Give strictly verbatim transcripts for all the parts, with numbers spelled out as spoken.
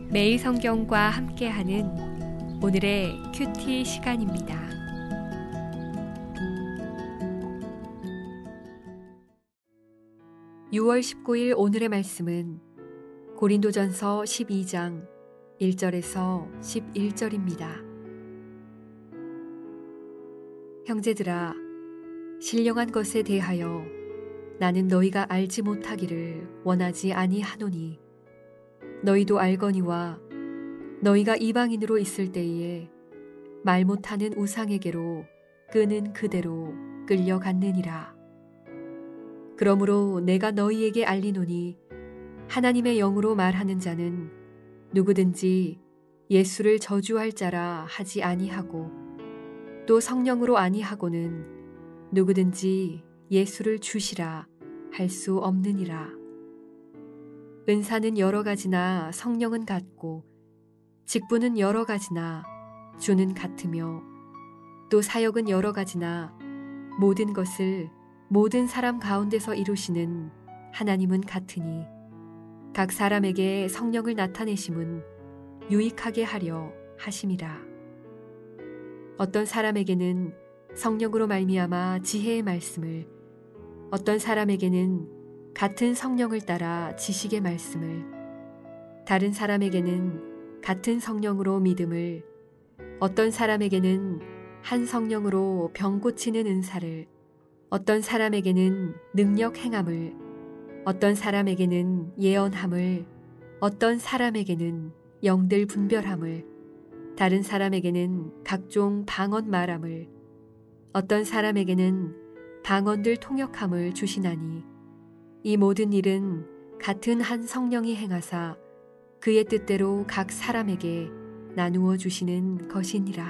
매일 성경과 함께하는 오늘의 큐티 시간입니다. 유월 십구일 오늘의 말씀은 고린도전서 십이 장 일 절에서 십일 절입니다. 형제들아, 신령한 것에 대하여 나는 너희가 알지 못하기를 원하지 아니하노니 너희도 알거니와 너희가 이방인으로 있을 때에 말 못하는 우상에게로 끄는 그대로 끌려갔느니라. 그러므로 내가 너희에게 알리노니 하나님의 영으로 말하는 자는 누구든지 예수를 저주할 자라 하지 아니하고 또 성령으로 아니하고는 누구든지 예수를 주시라 할 수 없느니라. 은사는 여러 가지나 성령은 같고 직분은 여러 가지나 주는 같으며 또 사역은 여러 가지나 모든 것을 모든 사람 가운데서 이루시는 하나님은 같으니 각 사람에게 성령을 나타내심은 유익하게 하려 하심이라. 어떤 사람에게는 성령으로 말미암아 지혜의 말씀을, 어떤 사람에게는 같은 성령을 따라 지식의 말씀을, 다른 사람에게는 같은 성령으로 믿음을, 어떤 사람에게는 한 성령으로 병 고치는 은사를, 어떤 사람에게는 능력 행함을, 어떤 사람에게는 예언함을, 어떤 사람에게는 영들 분별함을, 다른 사람에게는 각종 방언 말함을, 어떤 사람에게는 방언들 통역함을 주시나니 이 모든 일은 같은 한 성령이 행하사 그의 뜻대로 각 사람에게 나누어 주시는 것이니라.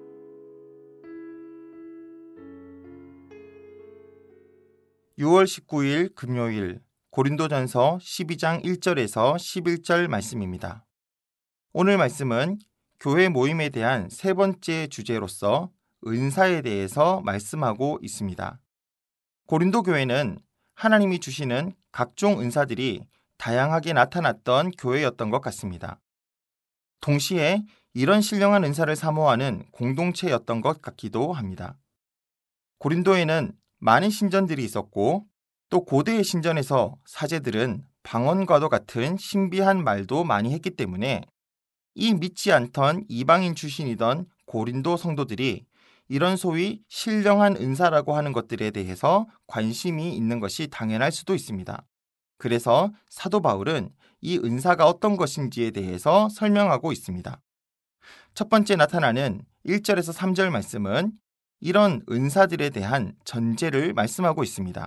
유월 십구일 금요일 고린도전서 십이 장 일 절에서 십일 절 말씀입니다. 오늘 말씀은 교회 모임에 대한 세 번째 주제로서 은사에 대해서 말씀하고 있습니다. 고린도 교회는 하나님이 주시는 각종 은사들이 다양하게 나타났던 교회였던 것 같습니다. 동시에 이런 신령한 은사를 사모하는 공동체였던 것 같기도 합니다. 고린도에는 많은 신전들이 있었고 또 고대의 신전에서 사제들은 방언과도 같은 신비한 말도 많이 했기 때문에 이 믿지 않던 이방인 출신이던 고린도 성도들이 이런 소위 신령한 은사라고 하는 것들에 대해서 관심이 있는 것이 당연할 수도 있습니다. 그래서 사도 바울은 이 은사가 어떤 것인지에 대해서 설명하고 있습니다. 첫 번째 나타나는 일 절에서 삼 절 말씀은 이런 은사들에 대한 전제를 말씀하고 있습니다.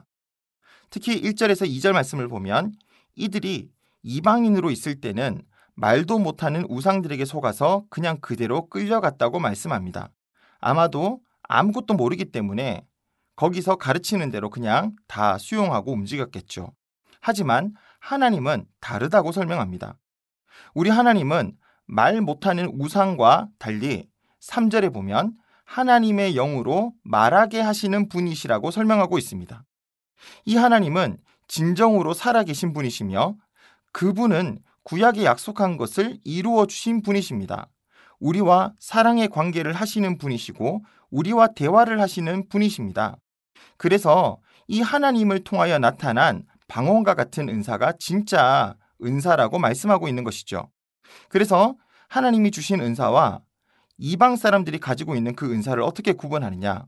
특히 일 절에서 이 절 말씀을 보면 이들이 이방인으로 있을 때는 말도 못하는 우상들에게 속아서 그냥 그대로 끌려갔다고 말씀합니다. 아마도 아무것도 모르기 때문에 거기서 가르치는 대로 그냥 다 수용하고 움직였겠죠. 하지만 하나님은 다르다고 설명합니다. 우리 하나님은 말 못하는 우상과 달리 삼 절에 보면 하나님의 영으로 말하게 하시는 분이시라고 설명하고 있습니다. 이 하나님은 진정으로 살아계신 분이시며 그분은 구약에 약속한 것을 이루어 주신 분이십니다. 우리와 사랑의 관계를 하시는 분이시고 우리와 대화를 하시는 분이십니다. 그래서 이 하나님을 통하여 나타난 방언과 같은 은사가 진짜 은사라고 말씀하고 있는 것이죠. 그래서 하나님이 주신 은사와 이방 사람들이 가지고 있는 그 은사를 어떻게 구분하느냐?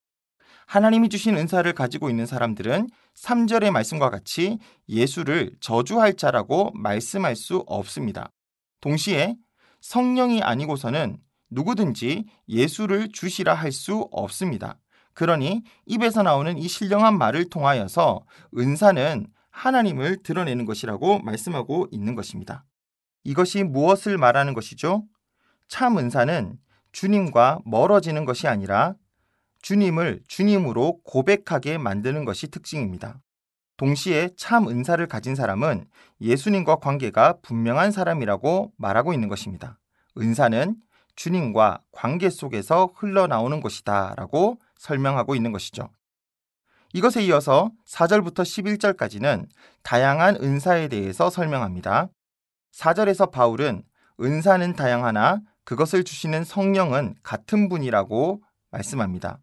하나님이 주신 은사를 가지고 있는 사람들은 삼 절의 말씀과 같이 예수를 저주할 자라고 말씀할 수 없습니다. 동시에 성령이 아니고서는 누구든지 예수를 주시라 할 수 없습니다. 그러니 입에서 나오는 이 신령한 말을 통하여서 은사는 하나님을 드러내는 것이라고 말씀하고 있는 것입니다. 이것이 무엇을 말하는 것이죠? 참 은사는 주님과 멀어지는 것이 아니라 주님을 주님으로 고백하게 만드는 것이 특징입니다. 동시에 참 은사를 가진 사람은 예수님과 관계가 분명한 사람이라고 말하고 있는 것입니다. 은사는 주님과 관계 속에서 흘러나오는 것이다 라고 설명하고 있는 것이죠. 이것에 이어서 사 절부터 십일 절까지는 다양한 은사에 대해서 설명합니다. 사 절에서 바울은 은사는 다양하나 그것을 주시는 성령은 같은 분이라고 말씀합니다.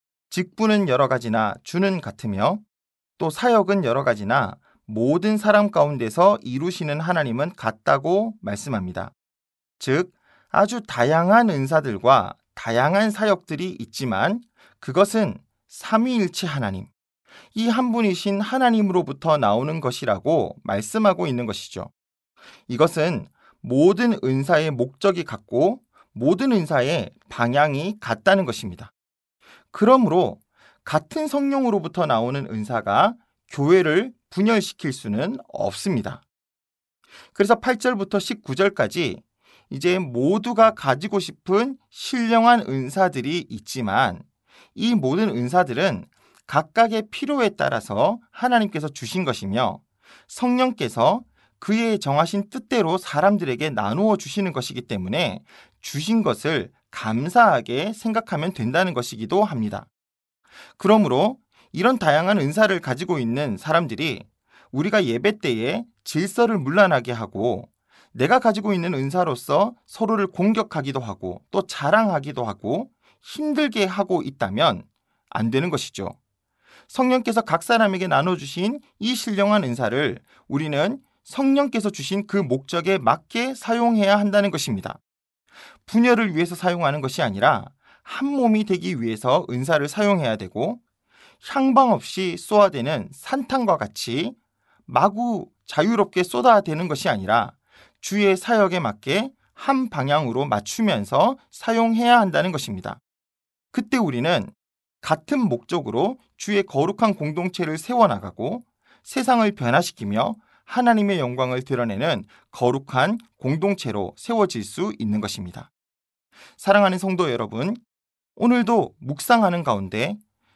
직분은 여러 가지나 주는 같으며 또 사역은 여러 가지나 모든 사람 가운데서 이루시는 하나님은 같다고 말씀합니다. 즉, 아주 다양한 은사들과 다양한 사역들이 있지만 그것은 삼위일체 하나님, 이 한 분이신 하나님으로부터 나오는 것이라고 말씀하고 있는 것이죠. 이것은 모든 은사의 목적이 같고 모든 은사의 방향이 같다는 것입니다. 그러므로 같은 성령으로부터 나오는 은사가 교회를 분열시킬 수는 없습니다. 그래서 팔 절부터 십구 절까지 이제 모두가 가지고 싶은 신령한 은사들이 있지만 이 모든 은사들은 각각의 필요에 따라서 하나님께서 주신 것이며 성령께서 그의 정하신 뜻대로 사람들에게 나누어 주시는 것이기 때문에 주신 것을 감사하게 생각하면 된다는 것이기도 합니다. 그러므로 이런 다양한 은사를 가지고 있는 사람들이 우리가 예배 때에 질서를 문란하게 하고 내가 가지고 있는 은사로서 서로를 공격하기도 하고 또 자랑하기도 하고 힘들게 하고 있다면 안 되는 것이죠. 성령께서 각 사람에게 나눠주신 이 신령한 은사를 우리는 성령께서 주신 그 목적에 맞게 사용해야 한다는 것입니다. 분열을 위해서 사용하는 것이 아니라 한 몸이 되기 위해서 은사를 사용해야 되고 향방 없이 쏘아대는 산탄과 같이 마구 자유롭게 쏟아대는 것이 아니라 주의 사역에 맞게 한 방향으로 맞추면서 사용해야 한다는 것입니다. 그때 우리는 같은 목적으로 주의 거룩한 공동체를 세워나가고 세상을 변화시키며 하나님의 영광을 드러내는 거룩한 공동체로 세워질 수 있는 것입니다. 사랑하는 성도 여러분, 오늘도 묵상하는 가운데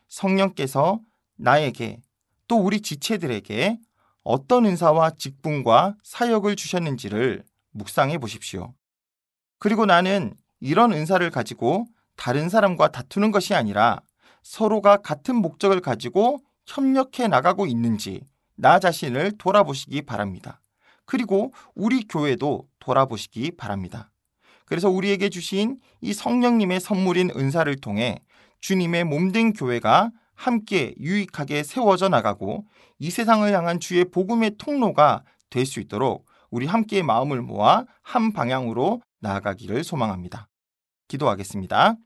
성령께서 나에게 또 우리 지체들에게 어떤 은사와 직분과 사역을 주셨는지를 묵상해 보십시오. 그리고 나는 이런 은사를 가지고 다른 사람과 다투는 것이 아니라 서로가 같은 목적을 가지고 협력해 나가고 있는지 나 자신을 돌아보시기 바랍니다. 그리고 우리 교회도 돌아보시기 바랍니다. 그래서 우리에게 주신 이 성령님의 선물인 은사를 통해 주님의 몸된 교회가 함께 유익하게 세워져 나가고 이 세상을 향한 주의 복음의 통로가 될 수 있도록 우리 함께 마음을 모아 한 방향으로 나아가기를 소망합니다. 기도하겠습니다.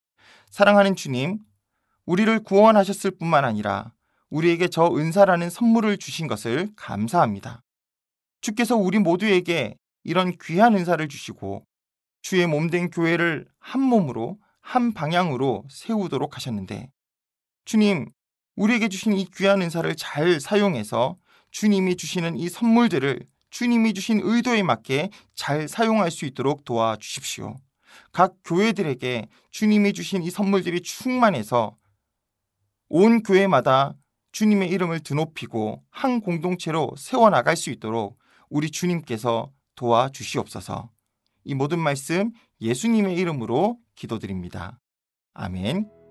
사랑하는 주님, 우리를 구원하셨을 뿐만 아니라 우리에게 저 은사라는 선물을 주신 것을 감사합니다. 주께서 우리 모두에게 이런 귀한 은사를 주시고 주의 몸된 교회를 한 몸으로 한 방향으로 세우도록 하셨는데 주님, 우리에게 주신 이 귀한 은사를 잘 사용해서 주님이 주시는 이 선물들을 주님이 주신 의도에 맞게 잘 사용할 수 있도록 도와주십시오. 각 교회들에게 주님이 주신 이 선물들이 충만해서 온 교회마다 주님의 이름을 드높이고 한 공동체로 세워나갈 수 있도록 우리 주님께서 도와주시옵소서. 이 모든 말씀 예수님의 이름으로 기도드립니다. 아멘.